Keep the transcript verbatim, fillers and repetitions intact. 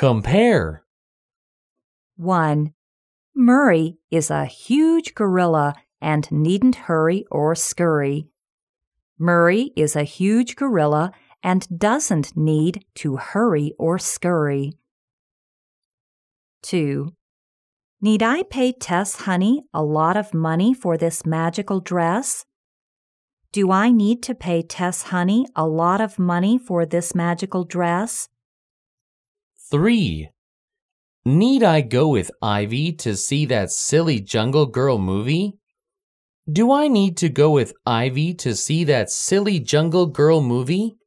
Compare. one. Murray is a huge gorilla and needn't hurry or scurry. Murray is a huge gorilla and doesn't need to hurry or scurry. two. Need I pay Tess Honey a lot of money for this magical dress? Do I need to pay Tess Honey a lot of money for this magical dress? three. Need I go with Ivy to see that silly Jungle Girl movie? Do I need to go with Ivy to see that silly Jungle Girl movie?